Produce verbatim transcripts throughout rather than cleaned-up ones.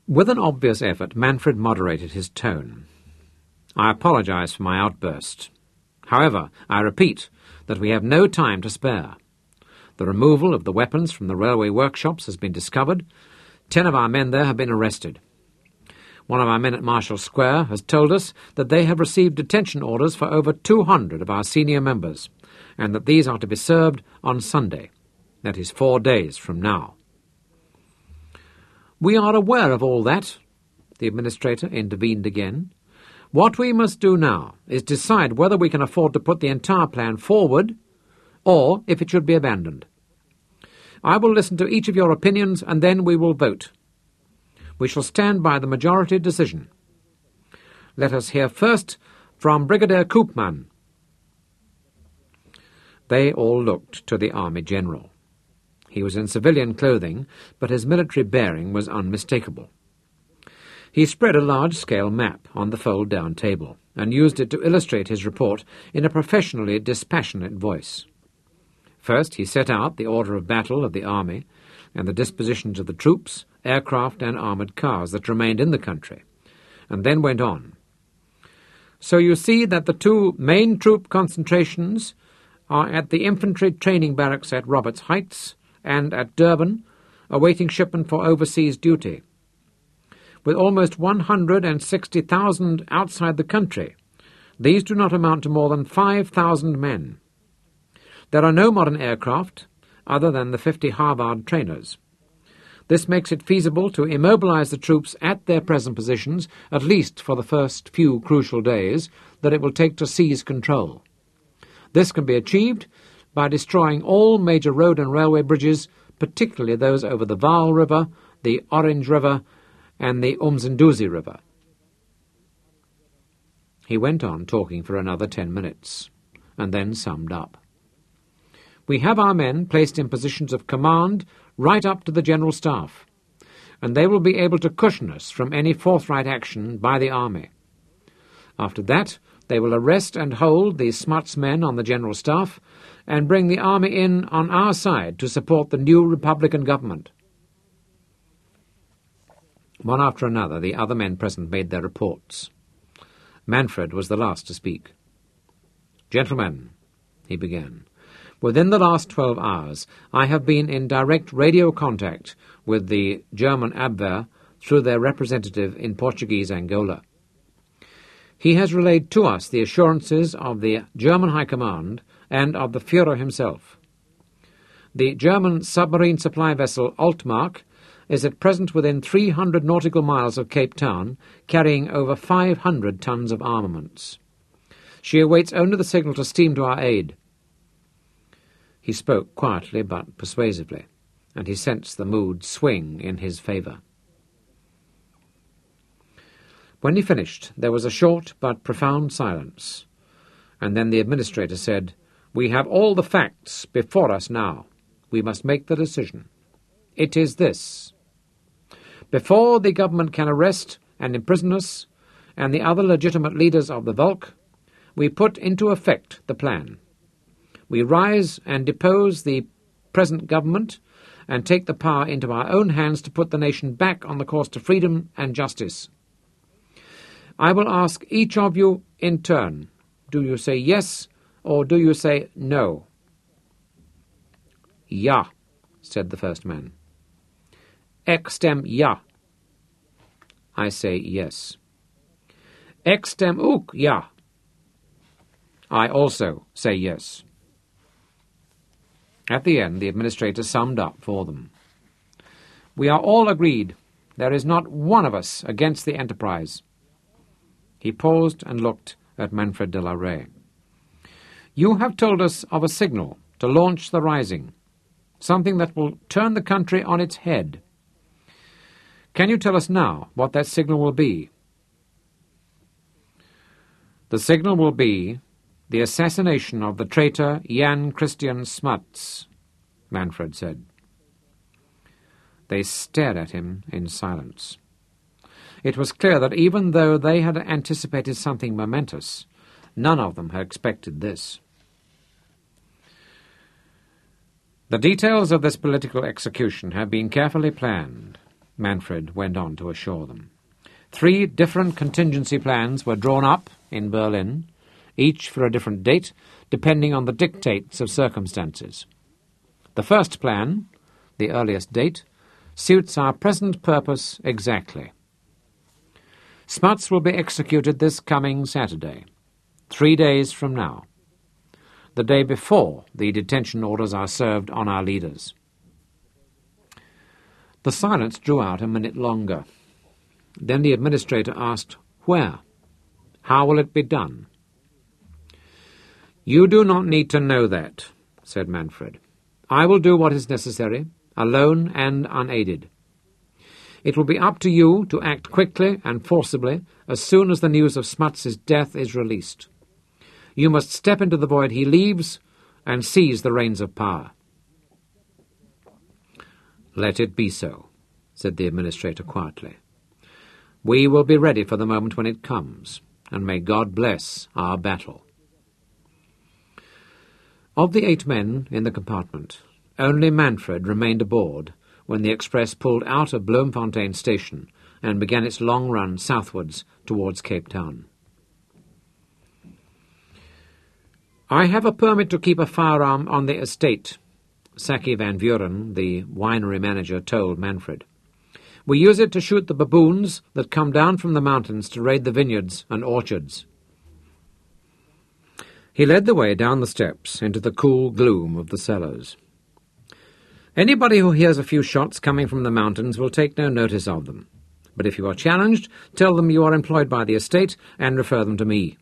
With an obvious effort, Manfred moderated his tone. I apologize for my outburst. However, I repeat that we have no time to spare. The removal of the weapons from the railway workshops has been discovered. Ten of our men there have been arrested. One of our men at Marshall Square has told us that they have received detention orders for over two hundred of our senior members, and that these are to be served on Sunday. That is four days from now. We are aware of all that, the administrator intervened again. What we must do now is decide whether we can afford to put the entire plan forward or if it should be abandoned. I will listen to each of your opinions and then we will vote. We shall stand by the majority decision. Let us hear first from Brigadier Koopman. They all looked to the Army General. He was in civilian clothing, but his military bearing was unmistakable. He spread a large-scale map on the fold-down table and used it to illustrate his report in a professionally dispassionate voice. First, he set out the order of battle of the army and the dispositions of the troops, aircraft and armoured cars that remained in the country, and then went on. So you see that the two main troop concentrations are at the infantry training barracks at Roberts Heights and at Durban, awaiting shipment for overseas duty. With almost one hundred sixty thousand outside the country, these do not amount to more than five thousand men. There are no modern aircraft, other than the fifty Harvard trainers. This makes it feasible to immobilize the troops at their present positions, at least for the first few crucial days that it will take to seize control. This can be achieved by destroying all major road and railway bridges, particularly those over the Vaal River, the Orange River, and the Umzinduzi River. He went on talking for another ten minutes, and then summed up. We have our men placed in positions of command right up to the General Staff, and they will be able to cushion us from any forthright action by the Army. After that, they will arrest and hold the Smuts men on the General Staff and bring the Army in on our side to support the new Republican government. One after another, the other men present made their reports. Manfred was the last to speak. Gentlemen, he began, within the last twelve hours I have been in direct radio contact with the German Abwehr through their representative in Portuguese Angola. He has relayed to us the assurances of the German High Command and of the Führer himself. The German submarine supply vessel Altmark is at present within three hundred nautical miles of Cape Town, carrying over five hundred tons of armaments. She awaits only the signal to steam to our aid. He spoke quietly but persuasively, and he sensed the mood swing in his favour. When he finished, there was a short but profound silence, and then the administrator said, "We have all the facts before us now. We must make the decision. It is this. Before the government can arrest and imprison us and the other legitimate leaders of the Volk, we put into effect the plan. We rise and depose the present government and take the power into our own hands to put the nation back on the course to freedom and justice. I will ask each of you in turn, do you say yes or do you say no?" "Ja," said the first man. "Ik stem ja." "I say yes." "Ik stem ook ja." "I also say yes." At the end, the administrator summed up for them. "We are all agreed. There is not one of us against the enterprise." He paused and looked at Manfred de la Rey. "You have told us of a signal to launch the rising, something that will turn the country on its head. Can you tell us now what that signal will be?" "The signal will be the assassination of the traitor Jan Christian Smuts," Manfred said. They stared at him in silence. It was clear that even though they had anticipated something momentous, none of them had expected this. "The details of this political execution have been carefully planned. Manfred went on to assure them. Three different contingency plans were drawn up in Berlin, each for a different date, depending on the dictates of circumstances. The first plan, the earliest date, suits our present purpose exactly. Smuts will be executed this coming Saturday, three days from now, the day before the detention orders are served on our leaders. The silence drew out a minute longer. Then the administrator asked, "Where? How will it be done?" "You do not need to know that," said Manfred. "I will do what is necessary, alone and unaided. It will be up to you to act quickly and forcibly as soon as the news of Smuts' death is released. You must step into the void he leaves and seize the reins of power." "Let it be so," said the administrator quietly. "We will be ready for the moment when it comes, and may God bless our battle." Of the eight men in the compartment, only Manfred remained aboard when the express pulled out of Bloemfontein station and began its long run southwards towards Cape Town. "I have a permit to keep a firearm on the estate," Saki van Vuren, the winery manager, told Manfred. "We use it to shoot the baboons that come down from the mountains to raid the vineyards and orchards." He led the way down the steps into the cool gloom of the cellars. "Anybody who hears a few shots coming from the mountains will take no notice of them. But if you are challenged, tell them you are employed by the estate and refer them to me."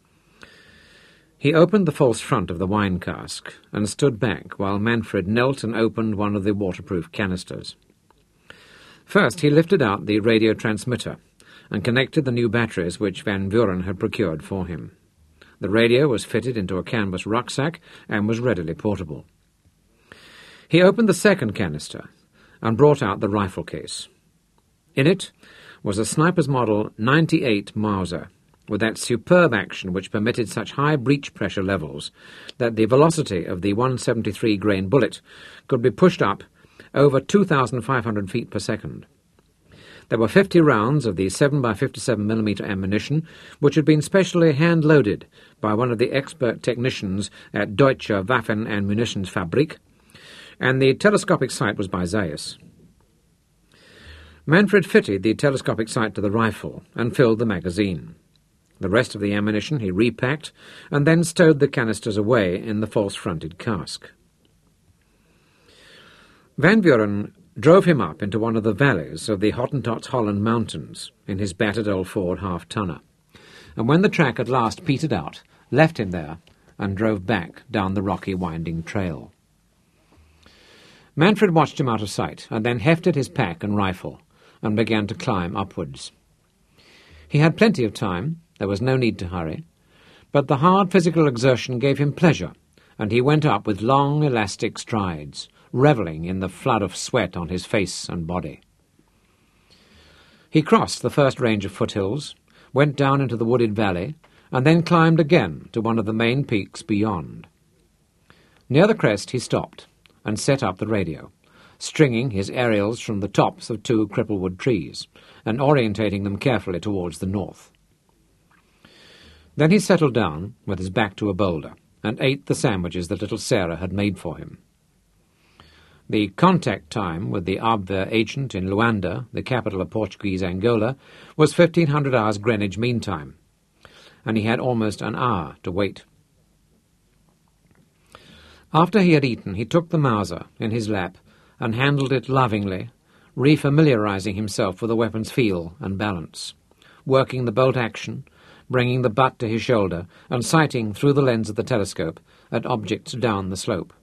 He opened the false front of the wine cask and stood back while Manfred knelt and opened one of the waterproof canisters. First he lifted out the radio transmitter and connected the new batteries which Van Vuren had procured for him. The radio was fitted into a canvas rucksack and was readily portable. He opened the second canister and brought out the rifle case. In it was a sniper's model ninety-eight Mauser, with that superb action which permitted such high breech pressure levels that the velocity of the one seventy-three grain bullet could be pushed up over two thousand five hundred feet per second. There were fifty rounds of the seven by fifty-seven millimeter ammunition, which had been specially hand-loaded by one of the expert technicians at Deutsche Waffen- and Munitionsfabrik, and the telescopic sight was by Zeiss. Manfred fitted the telescopic sight to the rifle and filled the magazine. The rest of the ammunition he repacked and then stowed the canisters away in the false-fronted cask. Van Vuren drove him up into one of the valleys of the Hottentots Holland Mountains in his battered old Ford half-tonner, and when the track at last petered out, left him there and drove back down the rocky winding trail. Manfred watched him out of sight and then hefted his pack and rifle and began to climb upwards. He had plenty of time, there was no need to hurry, but the hard physical exertion gave him pleasure, and he went up with long elastic strides, revelling in the flood of sweat on his face and body. He crossed the first range of foothills, went down into the wooded valley, and then climbed again to one of the main peaks beyond. Near the crest he stopped and set up the radio, stringing his aerials from the tops of two cripplewood trees and orientating them carefully towards the north. Then he settled down with his back to a boulder and ate the sandwiches that little Sarah had made for him. The contact time with the Abwehr agent in Luanda, the capital of Portuguese Angola, was fifteen hundred hours Greenwich Mean Time, and he had almost an hour to wait. After he had eaten, he took the Mauser in his lap and handled it lovingly, refamiliarizing himself with the weapon's feel and balance, working the bolt action, bringing the butt to his shoulder, and sighting through the lens of the telescope at objects down the slope.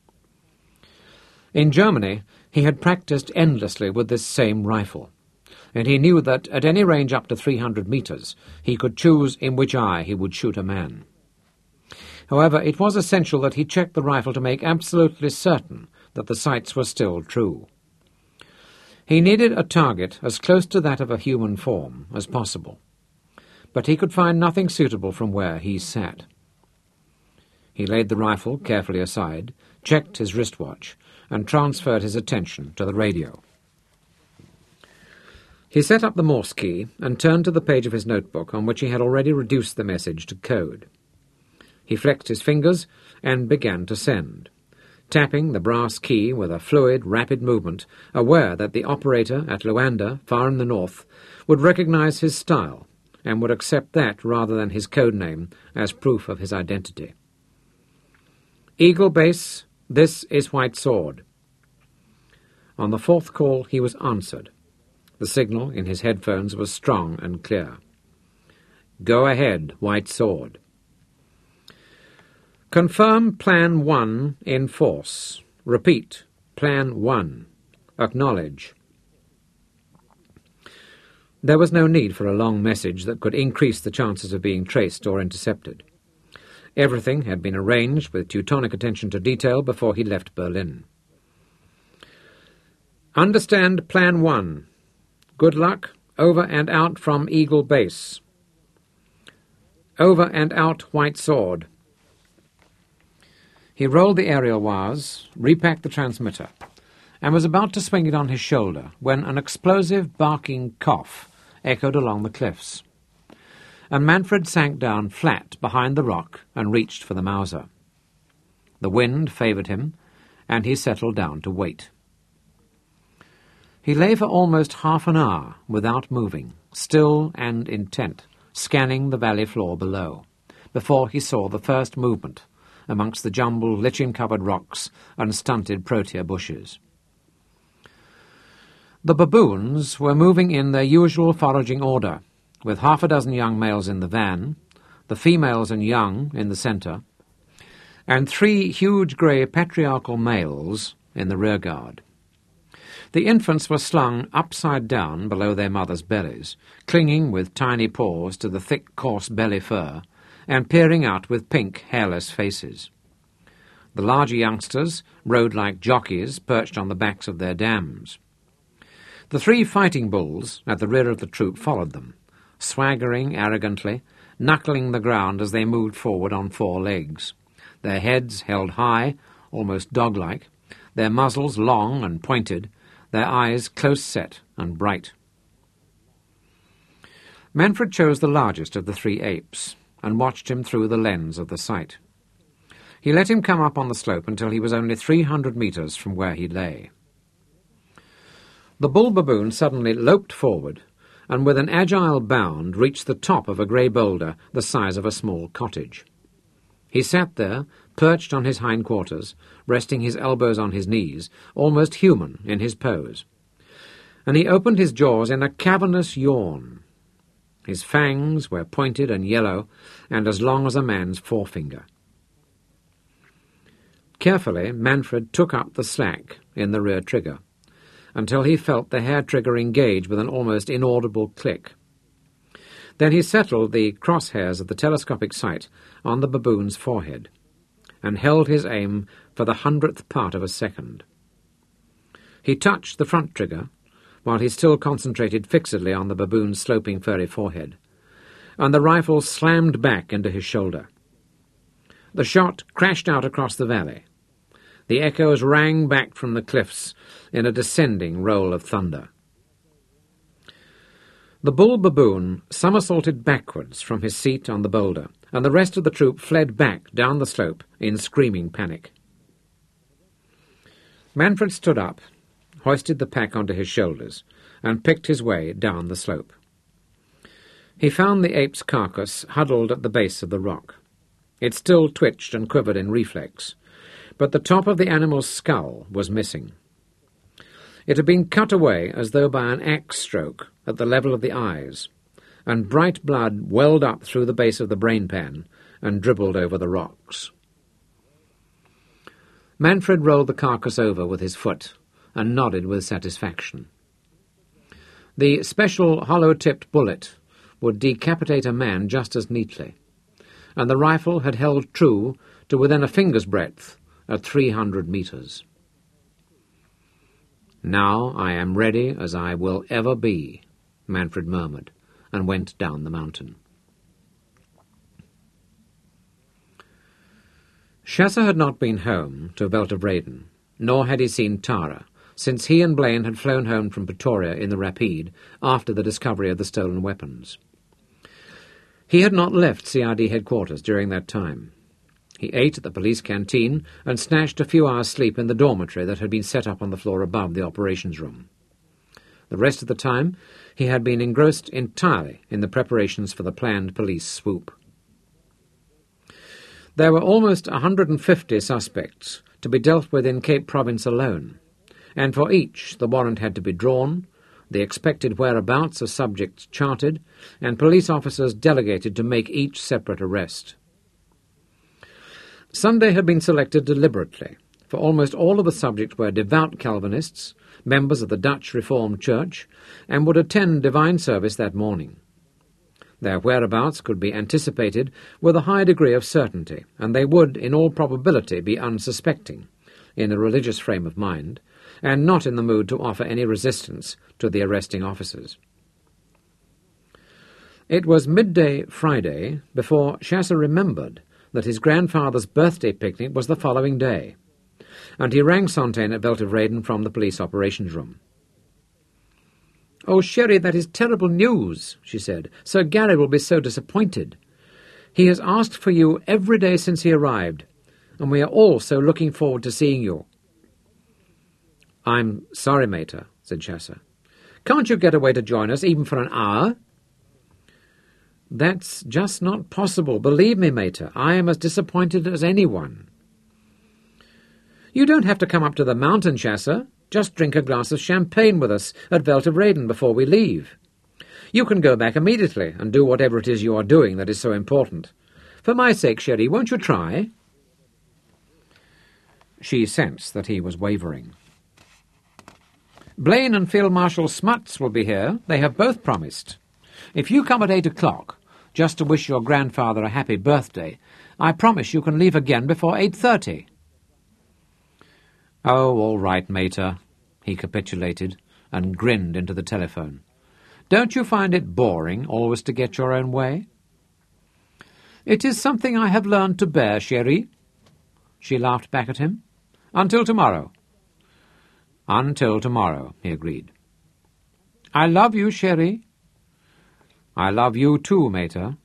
In Germany, he had practiced endlessly with this same rifle, and he knew that at any range up to three hundred metres he could choose in which eye he would shoot a man. However, it was essential that he check the rifle to make absolutely certain that the sights were still true. He needed a target as close to that of a human form as possible, but he could find nothing suitable from where he sat. He laid the rifle carefully aside, checked his wristwatch, and transferred his attention to the radio. He set up the Morse key and turned to the page of his notebook on which he had already reduced the message to code. He flexed his fingers and began to send, tapping the brass key with a fluid, rapid movement, aware that the operator at Luanda, far in the north, would recognize his style and would accept that rather than his code name as proof of his identity. Eagle Base, this is White Sword. On the fourth call he was answered. The signal in his headphones was strong and clear. Go ahead, White Sword. Confirm Plan one in force. Repeat, Plan one. Acknowledge. There was no need for a long message that could increase the chances of being traced or intercepted. Everything had been arranged with Teutonic attention to detail before he left Berlin. Understand Plan one. Good luck. Over and out from Eagle Base. Over and out, White Sword. He rolled the aerial wires, repacked the transmitter, and was about to swing it on his shoulder when an explosive, barking cough echoed along the cliffs, and Manfred sank down flat behind the rock and reached for the Mauser. The wind favoured him, and he settled down to wait. He lay for almost half an hour without moving, still and intent, scanning the valley floor below, before he saw the first movement amongst the jumbled, lichen-covered rocks and stunted protea bushes. The baboons were moving in their usual foraging order, with half a dozen young males in the van, the females and young in the centre, and three huge grey patriarchal males in the rearguard. The infants were slung upside down below their mothers' bellies, clinging with tiny paws to the thick, coarse belly fur, and peering out with pink, hairless faces. The larger youngsters rode like jockeys perched on the backs of their dams. The three fighting bulls at the rear of the troop followed them, swaggering arrogantly, knuckling the ground as they moved forward on four legs, their heads held high, almost dog-like, their muzzles long and pointed, their eyes close-set and bright. Manfred chose the largest of the three apes and watched him through the lens of the sight. He let him come up on the slope until he was only three hundred metres from where he lay. The bull baboon suddenly loped forward and with an agile bound reached the top of a grey boulder the size of a small cottage. He sat there, perched on his hindquarters, resting his elbows on his knees, almost human in his pose, and he opened his jaws in a cavernous yawn. His fangs were pointed and yellow, and as long as a man's forefinger. Carefully, Manfred took up the slack in the rear trigger, until he felt the hair trigger engage with an almost inaudible click. Then he settled the crosshairs of the telescopic sight on the baboon's forehead, and held his aim for the hundredth part of a second. He touched the front trigger, while he still concentrated fixedly on the baboon's sloping furry forehead, and the rifle slammed back into his shoulder. The shot crashed out across the valley. The echoes rang back from the cliffs in a descending roll of thunder. The bull baboon somersaulted backwards from his seat on the boulder, and the rest of the troop fled back down the slope in screaming panic. Manfred stood up, hoisted the pack onto his shoulders, and picked his way down the slope. He found the ape's carcass huddled at the base of the rock. It still twitched and quivered in reflex, but the top of the animal's skull was missing. It had been cut away as though by an axe stroke at the level of the eyes, and bright blood welled up through the base of the brain pan and dribbled over the rocks. Manfred rolled the carcass over with his foot and nodded with satisfaction. The special hollow-tipped bullet would decapitate a man just as neatly, and the rifle had held true to within a finger's breadth at three hundred metres. "Now I am ready as I will ever be," Manfred murmured, and went down the mountain. Chasser had not been home to Velt of Raden, nor had he seen Tara, since he and Blaine had flown home from Pretoria in the Rapide after the discovery of the stolen weapons. He had not left C I D headquarters during that time. He ate at the police canteen and snatched a few hours' sleep in the dormitory that had been set up on the floor above the operations room. The rest of the time he had been engrossed entirely in the preparations for the planned police swoop. There were almost one hundred fifty suspects to be dealt with in Cape Province alone, and for each the warrant had to be drawn, the expected whereabouts of subjects charted, and police officers delegated to make each separate arrest. Sunday had been selected deliberately, for almost all of the subjects were devout Calvinists, members of the Dutch Reformed Church, and would attend divine service that morning. Their whereabouts could be anticipated with a high degree of certainty, and they would, in all probability, be unsuspecting, in a religious frame of mind, and not in the mood to offer any resistance to the arresting officers. It was midday Friday before Chasser remembered that his grandfather's birthday picnic was the following day, and he rang Sontaine at Veltevreden from the police operations room. "Oh, Sherry, that is terrible news," she said. "Sir Gary will be so disappointed. He has asked for you every day since he arrived, and we are all so looking forward to seeing you." "I'm sorry, Mater," said Chasser. "Can't you get away to join us, even for an hour?" "That's just not possible. Believe me, Mater, I am as disappointed as anyone." "You don't have to come up to the mountain, Chasser. Just drink a glass of champagne with us at Veltevreden before we leave. You can go back immediately and do whatever it is you are doing that is so important. For my sake, Sherry, won't you try?" She sensed that he was wavering. "Blaine and Field Marshal Smuts will be here. They have both promised. If you come at eight o'clock, just to wish your grandfather a happy birthday, I promise you can leave again before eight thirty. "Oh, all right, Mater," he capitulated, and grinned into the telephone. "Don't you find it boring always to get your own way?" "It is something I have learned to bear, Sherry." She laughed back at him. "Until tomorrow." "Until tomorrow," he agreed. "I love you, Sherry." "I love you too, Mater."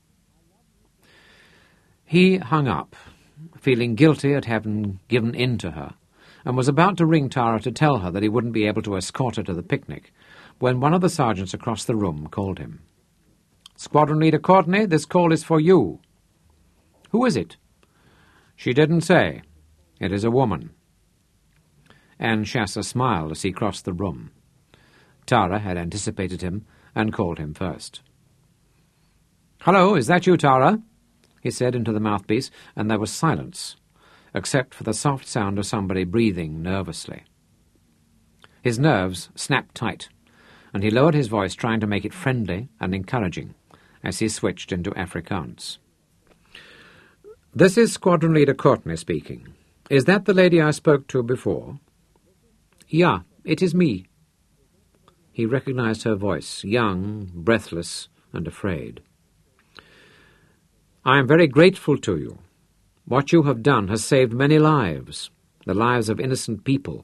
He hung up, feeling guilty at having given in to her, and was about to ring Tara to tell her that he wouldn't be able to escort her to the picnic, when one of the sergeants across the room called him. "Squadron Leader Courtney, this call is for you." "Who is it?" "She didn't say. It is a woman." And Chasser smiled as he crossed the room. Tara had anticipated him and called him first. "Hello, is that you, Tara?" he said into the mouthpiece, and there was silence, except for the soft sound of somebody breathing nervously. His nerves snapped tight, and he lowered his voice, trying to make it friendly and encouraging, as he switched into Afrikaans. "This is Squadron Leader Courtney speaking. Is that the lady I spoke to before?" "Ja, it is me." He recognized her voice, young, breathless, and afraid. "I am very grateful to you. What you have done has saved many lives, the lives of innocent people."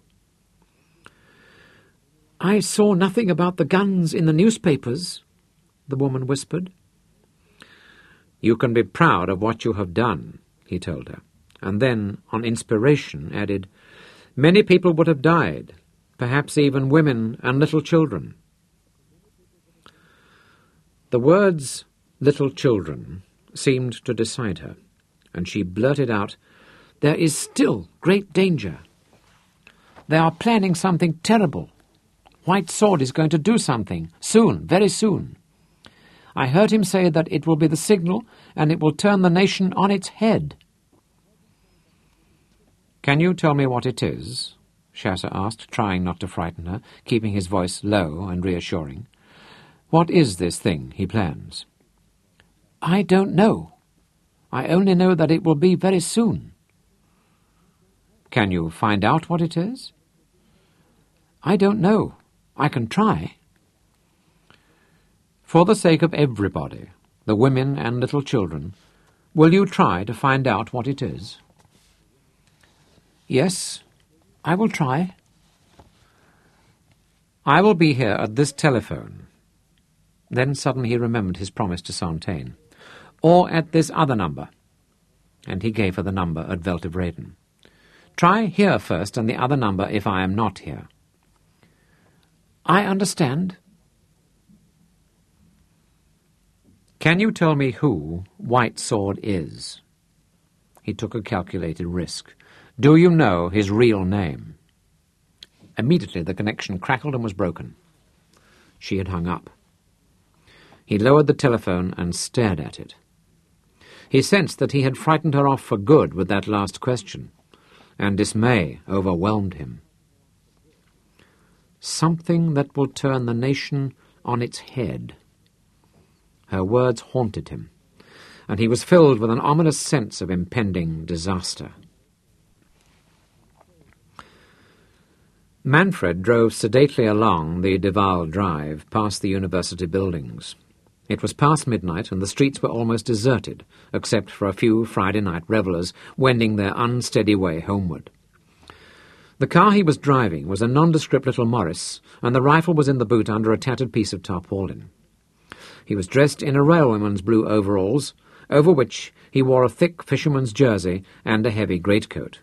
"I saw nothing about the guns in the newspapers," the woman whispered. "You can be proud of what you have done," he told her, and then, on inspiration, added, "Many people would have died, perhaps even women and little children." The words, "little children," seemed to decide her, and she blurted out, "There is still great danger. They are planning something terrible. White Sword is going to do something, soon, very soon. I heard him say that it will be the signal and it will turn the nation on its head." "Can you tell me what it is?" Chasser asked, trying not to frighten her, keeping his voice low and reassuring. "What is this thing he plans?" "I don't know. I only know that it will be very soon." "Can you find out what it is?" "I don't know. I can try." "For the sake of everybody, the women and little children, will you try to find out what it is?" "Yes, I will try." "I will be here at this telephone." Then suddenly he remembered his promise to Sontaine. "Or at this other number." And he gave her the number at Veltevreden. "Try here first and the other number if I am not here." "I understand." "Can you tell me who White Sword is?" He took a calculated risk. "Do you know his real name?" Immediately the connection crackled and was broken. She had hung up. He lowered the telephone and stared at it. He sensed that he had frightened her off for good with that last question, and dismay overwhelmed him. "Something that will turn the nation on its head." Her words haunted him, and he was filled with an ominous sense of impending disaster. Manfred drove sedately along the de Waal Drive past the university buildings. It was past midnight, and the streets were almost deserted, except for a few Friday night revellers wending their unsteady way homeward. The car he was driving was a nondescript little Morris, and the rifle was in the boot under a tattered piece of tarpaulin. He was dressed in a railwayman's blue overalls, over which he wore a thick fisherman's jersey and a heavy greatcoat.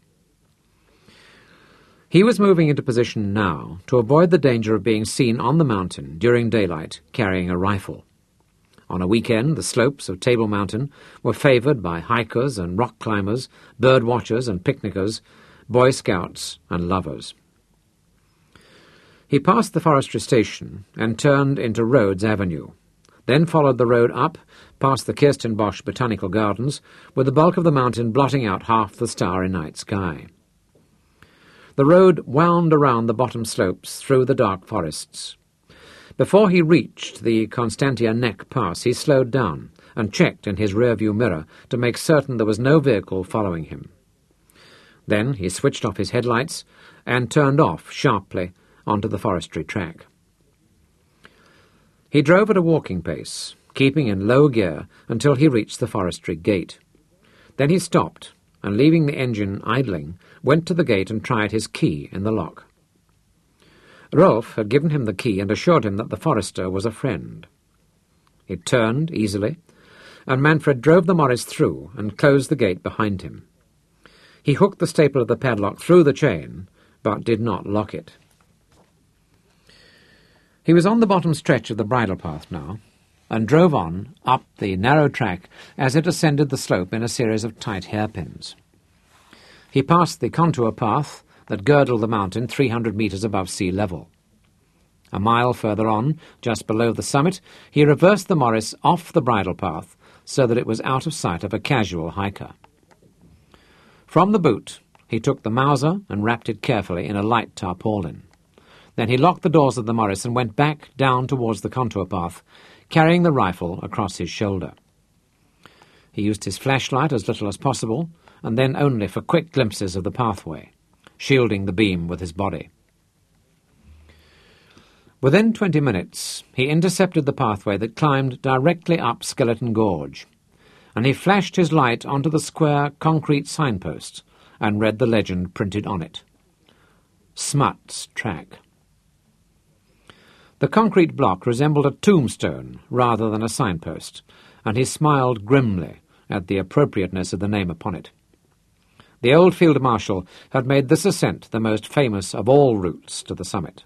He was moving into position now to avoid the danger of being seen on the mountain during daylight carrying a rifle. On a weekend, the slopes of Table Mountain were favoured by hikers and rock climbers, bird watchers and picnickers, Boy Scouts and lovers. He passed the forestry station and turned into Rhodes Avenue, then followed the road up past the Kirstenbosch Botanical Gardens, with the bulk of the mountain blotting out half the starry night sky. The road wound around the bottom slopes through the dark forests. Before he reached the Constantia Neck Pass, he slowed down and checked in his rearview mirror to make certain there was no vehicle following him. Then he switched off his headlights and turned off sharply onto the forestry track. He drove at a walking pace, keeping in low gear until he reached the forestry gate. Then he stopped, and leaving the engine idling, went to the gate and tried his key in the lock. Rolf had given him the key and assured him that the forester was a friend. It turned easily, and Manfred drove the Morris through and closed the gate behind him. He hooked the staple of the padlock through the chain, but did not lock it. He was on the bottom stretch of the bridle path now, and drove on up the narrow track as it ascended the slope in a series of tight hairpins. He passed the contour path that girdled the mountain three hundred metres above sea level. A mile further on, just below the summit, he reversed the Morris off the bridle path so that it was out of sight of a casual hiker. From the boot, he took the Mauser and wrapped it carefully in a light tarpaulin. Then he locked the doors of the Morris and went back down towards the contour path, carrying the rifle across his shoulder. He used his flashlight as little as possible, and then only for quick glimpses of the pathway, shielding the beam with his body. Within twenty minutes, he intercepted the pathway that climbed directly up Skeleton Gorge, and he flashed his light onto the square concrete signpost and read the legend printed on it. Smut's Track. The concrete block resembled a tombstone rather than a signpost, and he smiled grimly at the appropriateness of the name upon it. The old field marshal had made this ascent the most famous of all routes to the summit.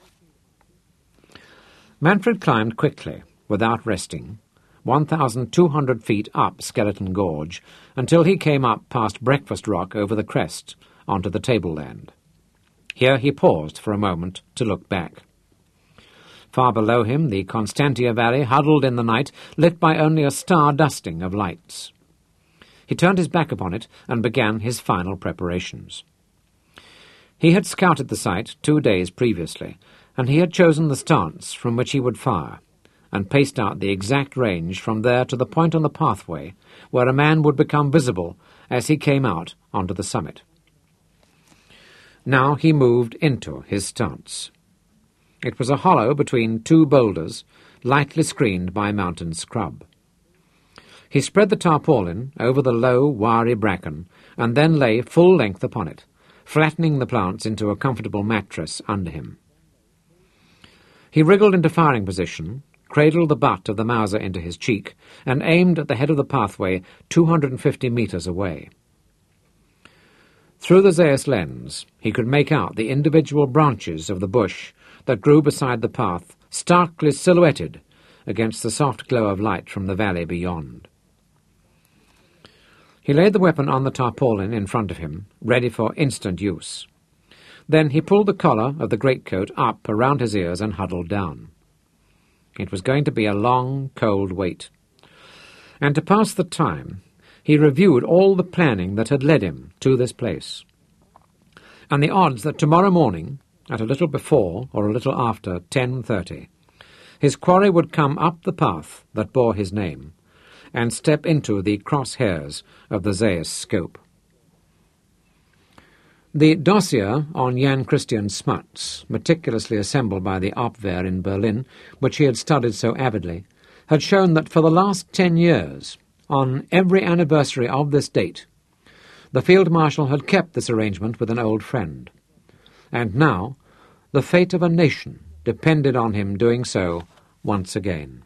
Manfred climbed quickly, without resting, one thousand two hundred feet up Skeleton Gorge, until he came up past Breakfast Rock over the crest, onto the tableland. Here he paused for a moment to look back. Far below him, the Constantia Valley huddled in the night, lit by only a star-dusting of lights. He turned his back upon it and began his final preparations. He had scouted the site two days previously, and he had chosen the stance from which he would fire, and paced out the exact range from there to the point on the pathway where a man would become visible as he came out onto the summit. Now he moved into his stance. It was a hollow between two boulders, lightly screened by mountain scrub. He spread the tarpaulin over the low, wiry bracken, and then lay full length upon it, flattening the plants into a comfortable mattress under him. He wriggled into firing position, cradled the butt of the Mauser into his cheek, and aimed at the head of the pathway two hundred fifty metres away. Through the Zeiss lens, he could make out the individual branches of the bush that grew beside the path, starkly silhouetted against the soft glow of light from the valley beyond. He laid the weapon on the tarpaulin in front of him, ready for instant use. Then he pulled the collar of the greatcoat up around his ears and huddled down. It was going to be a long, cold wait. And to pass the time, he reviewed all the planning that had led him to this place. And the odds that tomorrow morning, at a little before or a little after ten thirty, his quarry would come up the path that bore his name and step into the crosshairs of the Zeiss scope. The dossier on Jan Christian Smuts, meticulously assembled by the Abwehr in Berlin, which he had studied so avidly, had shown that for the last ten years, on every anniversary of this date, the Field Marshal had kept this arrangement with an old friend. And now, the fate of a nation depended on him doing so once again.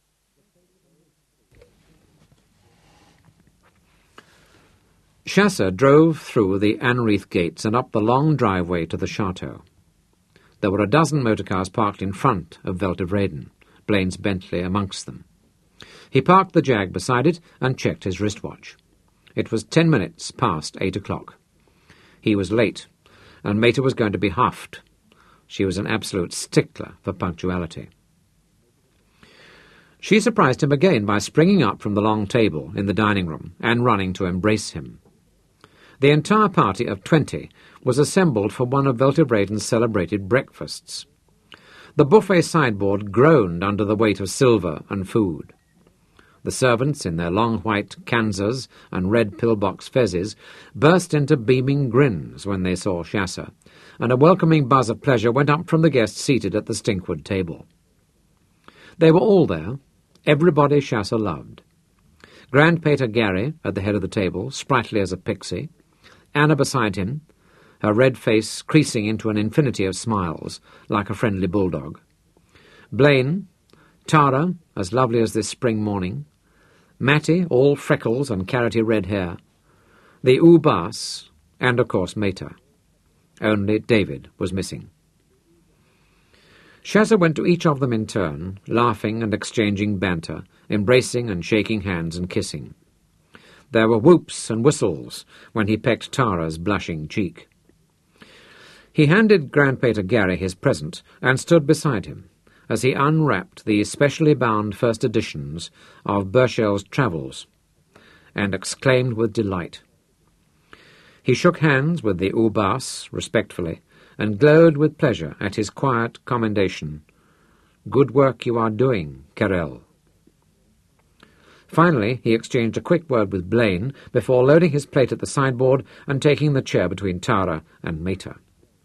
Chasser drove through the Anrieth gates and up the long driveway to the chateau. There were a dozen motorcars parked in front of Veld of Vreden, Blaine's Bentley amongst them. He parked the Jag beside it and checked his wristwatch. It was ten minutes past eight o'clock. He was late, and Meta was going to be huffed. She was an absolute stickler for punctuality. She surprised him again by springing up from the long table in the dining room and running to embrace him. The entire party of twenty was assembled for one of Veld of Vreden's celebrated breakfasts. The buffet sideboard groaned under the weight of silver and food. The servants, in their long white kanzas and red pillbox fezzes, burst into beaming grins when they saw Chasser, and a welcoming buzz of pleasure went up from the guests seated at the stinkwood table. They were all there, everybody Chasser loved. Grand Pater Gary at the head of the table, sprightly as a pixie, Anna beside him, her red face creasing into an infinity of smiles, like a friendly bulldog. Blaine, Tara, as lovely as this spring morning, Matty, all freckles and carroty red hair, the U-Baas, and of course Meta. Only David was missing. Chasser went to each of them in turn, laughing and exchanging banter, embracing and shaking hands and kissing. There were whoops and whistles when he pecked Tara's blushing cheek. He handed Grand Pater Gary his present and stood beside him as he unwrapped the specially bound first editions of Burchell's Travels and exclaimed with delight. He shook hands with the U-Baas respectfully and glowed with pleasure at his quiet commendation. "Good work you are doing, Carrel." Finally, he exchanged a quick word with Blaine before loading his plate at the sideboard and taking the chair between Tara and Meta.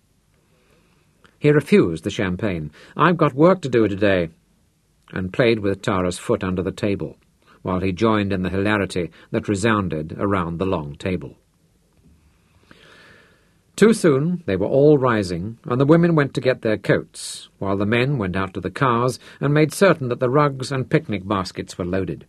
He refused the champagne. "I've got work to do today," and played with Tara's foot under the table, while he joined in the hilarity that resounded around the long table. Too soon they were all rising, and the women went to get their coats, while the men went out to the cars and made certain that the rugs and picnic baskets were loaded.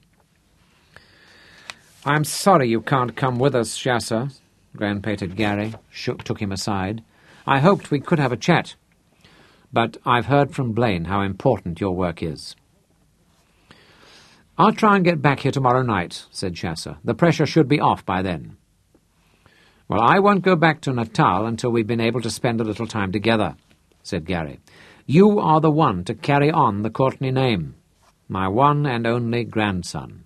"I'm sorry you can't come with us, Chasser," Grand Pater Gary shook, took him aside. "I hoped we could have a chat. But I've heard from Blaine how important your work is." "I'll try and get back here tomorrow night," said Chasser. "The pressure should be off by then." "Well, I won't go back to Natal until we've been able to spend a little time together," said Gary. "You are the one to carry on the Courtney name, my one and only grandson."